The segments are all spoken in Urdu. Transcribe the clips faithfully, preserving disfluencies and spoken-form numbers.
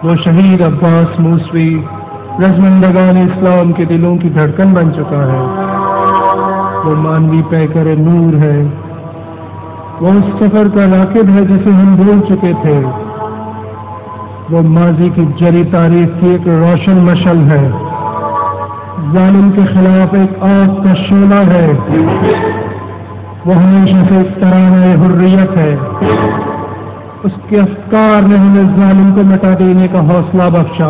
وہ شہید عباس موسوی رضمندگان اسلام کے دلوں کی دھڑکن بن چکا ہے، وہ مانوی پیکر نور ہے، وہ اس سفر کا راکب ہے جسے ہم بھول چکے تھے، وہ ماضی کی جری تاریخ کی ایک روشن مشعل ہے، ظالم کے خلاف ایک آگ کا شعلہ ہے، وہ ہمیشہ سے ایک ترانہ حریت ہے، اس کے افکار نے ہمیں ظالم کو مٹا دینے کا حوصلہ بخشا،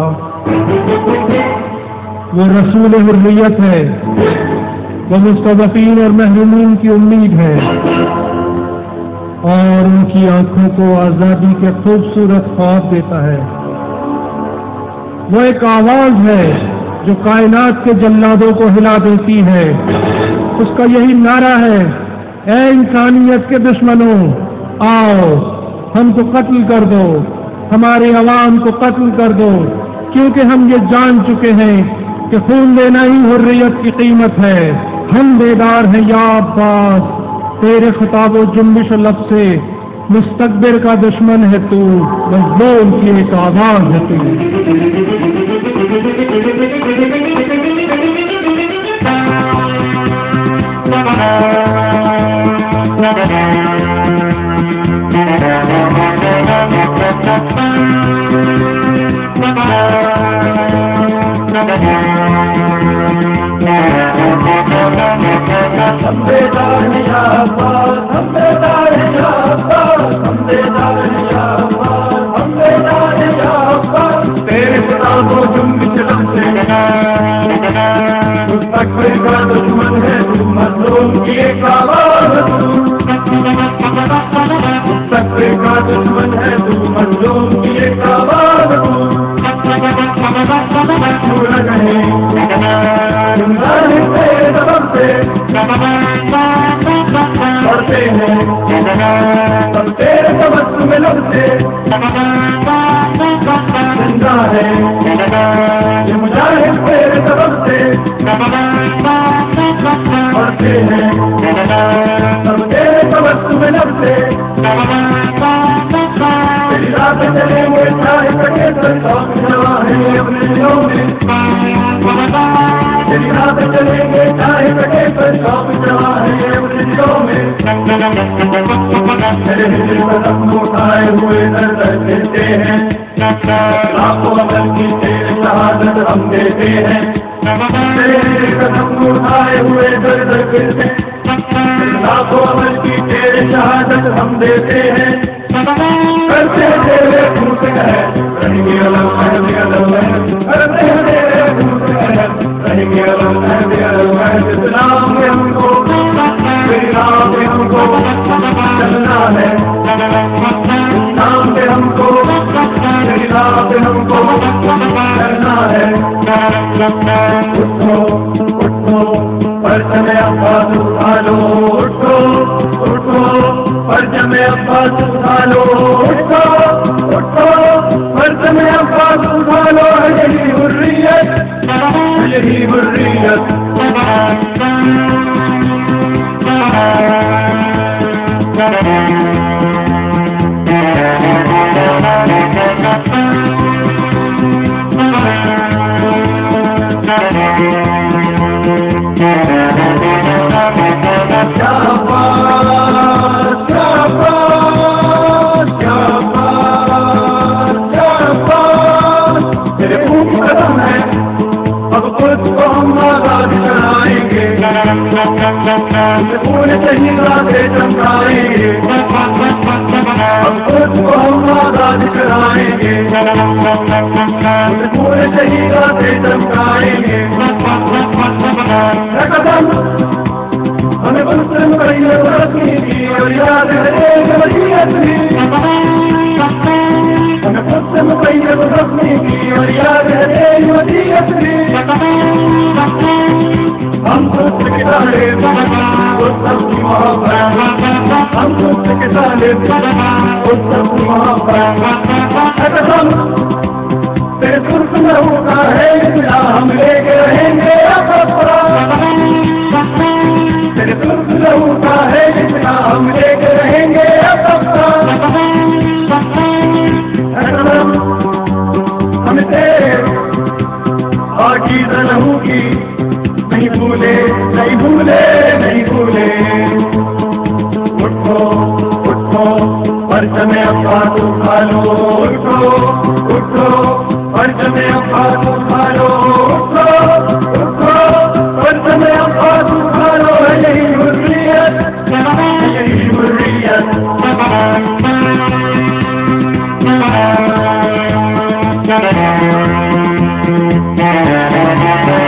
وہ رسول حریت ہے، وہ مستضعفین اور محرومین کی امید ہے اور ان کی آنکھوں کو آزادی کے خوبصورت خواب دیتا ہے، وہ ایک آواز ہے جو کائنات کے جلادوں کو ہلا دیتی ہے، اس کا یہی نعرہ ہے، اے انسانیت کے دشمنوں، آؤ ہم کو قتل کر دو، ہمارے عوام کو قتل کر دو، کیونکہ ہم یہ جان چکے ہیں کہ خون دینا ہی حریت کی قیمت ہے، ہم بیدار ہیں یا عباس، تیرے خطاب و جنبش و لب سے مستکبر کا دشمن ہے تو، مظلوم کی ایک آواز ہے تو۔ ہم بیدار ہیں یا عباس، ہم بیدار ہیں یا عباس، ہم بیدار ہیں یا عباس، ہم بیدار ہیں یا عباس، تیرے خطاب و جنبش لب سے مستقبل کا دشمن ہے تو، مظلوم کی ایک آواز ہے تو، مستقبل کا دشمن ہے تو، مظلوم کی ایک آواز ہے تو، چھوڑ گئے تیرے سبب سے پڑھتے ہیں سب تیرے سبق میں لب سے، زندہ ہے یہ مجاہد تیرے سبب سے پڑھتے ہیں سب تیرے سبق میں لب سے، تیری رات چلیں گے چاہے سکے تو شوق جوا ہے اپنے دلوں میں، تیری رات چلیں گے چاہے سکے تو شوق جوا ہے اپنے دلوں میں، تیرے دل پر زخم اٹھائے ہوئے در در پھرتے ہیں، لاکھوں عمل کی تیرے شہادت ہم دیتے ہیں، تیرے دل پر زخم اٹھائے ہوئے در در پھرتے ہیں، لاکھوں عمل کی تیرے شہادت ہم دیتے ہیں، کرتے تیرے خون سے ہے رہیں گے الگ رہیں گے الگ، کرتے تیرے خون سے ہے رہیں گے الگ رہیں گے الگ، اسلام میں ہم کو تیری راہ میں ہم کو چلنا ہے، اسلام میں ہم کو تیری راہ میں ہم کو چلنا ہے، اٹھو اٹھو پرچم عباس اٹھا لو، اٹھو اٹھو پرچم عباس اٹھا لو، اٹھو اٹھو پرچم عباس اٹھا لو، یہی حریت یہی حریت، تیرے خون کی قدم ہے اب خود کو ہم آزاد کرائیں گے، خون شہید راتیں چمکائیں گے، اب خود کو ہم آزاد کرائیں گے، خون شہید راتیں چمکائیں گے، قدم ہمیں مسلم بھائیوں رکھنی کی اور یاد ہے وصیت بھی، ہمیں مسلم بھائیوں رکھنی کی اور یاد ہے وصیت بھی، ہم خود کے سارے وہ سب کی محبت، ہم خود کے سارے وہ سب کی محبت، اگر ہم تیرے سرخ میں ہوتا ہے ہم لے کے رہیں گے تیرے سرخ میں ہوتا ہے ہم لے کے رہیں گے تھامتے پاکیزہ لہو کی نہیں بھولے نہیں بھولے نہیں بھولے اٹھو اٹھو پرچم عباس اٹھا لو اٹھو اٹھو پرچم عباس اٹھا لو اٹھو اٹھو پرچم عباس اٹھا لو یہی حریت یہی حریت Thank you.